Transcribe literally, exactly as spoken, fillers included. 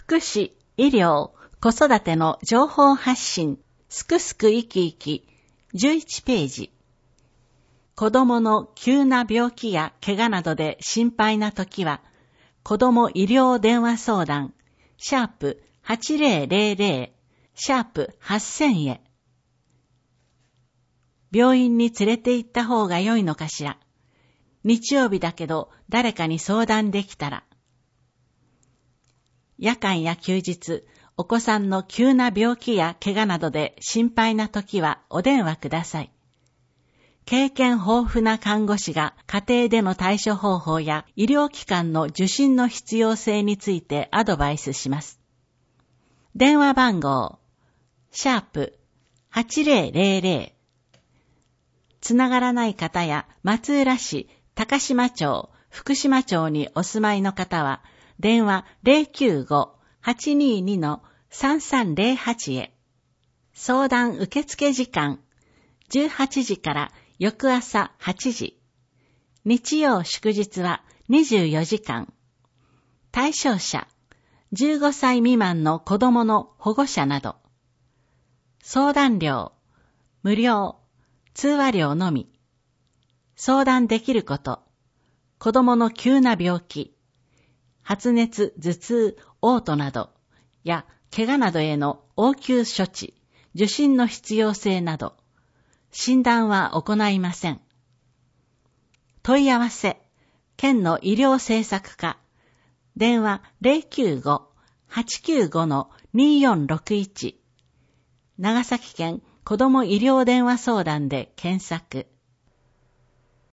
福祉、医療、子育ての情報発信、すくすく生き生き、じゅういちページ。子供の急な病気や怪我などで心配なときは、子供医療電話相談、シャープはちぜろぜろぜろ、シャープはっせんへ。病院に連れて行った方が良いのかしら。日曜日だけど誰かに相談できたら。夜間や休日、お子さんの急な病気や怪我などで心配なときはお電話ください。経験豊富な看護師が家庭での対処方法や医療機関の受診の必要性についてアドバイスします。電話番号、シャープはちぜろぜろぜろ。つながらない方や松浦市、高島町、福島町にお住まいの方は、電話 ゼロきゅうご はちにーに さんさんぜろはち へ。相談受付時間、じゅうはちじから翌朝はちじ。日曜祝日はにじゅうよじかん。対象者、じゅうごさい未満の子供の保護者など。相談料、無料、通話料のみ。相談できること、子供の急な病気、発熱、頭痛、嘔吐など、や怪我などへの応急処置、受診の必要性など、診断は行いません。問い合わせ、県の医療政策課、電話 ゼロきゅうご はちきゅうご にーよんろくいち、長崎県子ども医療電話相談で検索。